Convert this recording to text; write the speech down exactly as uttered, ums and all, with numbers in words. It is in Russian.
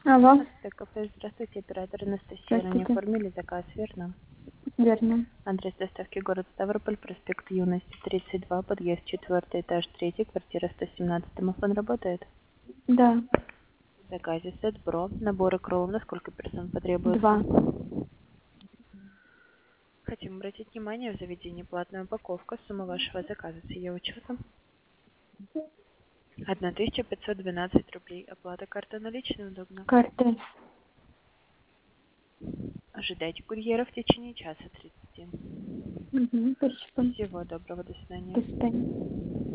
Алло, ТКП, здравствуйте, оператор Анастасия. Ранее здравствуйте. оформили заказ, верно? Верно. Адрес доставки город Ставрополь, проспект Юности, тридцать два, подъезд четвертый, этаж третий, квартира сто семнадцать. Домофон работает? Да. В заказе сет бро, наборы кролов, на сколько персон потребуется? Два. Хотим обратить внимание в заведении платная упаковка, сумма вашего заказа с ее учетом тысяча пятьсот двенадцать рублей. Оплата карта наличной удобно. Карты. Ожидайте курьера в течение часа тридцати. Угу, спасибо. Всего доброго, до свидания. До свидания.